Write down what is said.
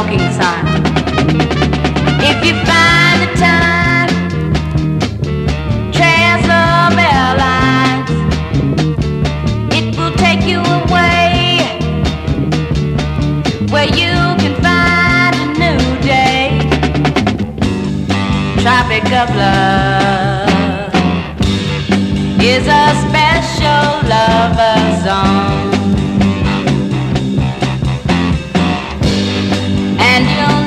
smoking sign. If you find the time, Translove Airlines, it will take you away where you can find a new day. Tropic of Love is a special lover song, and you'll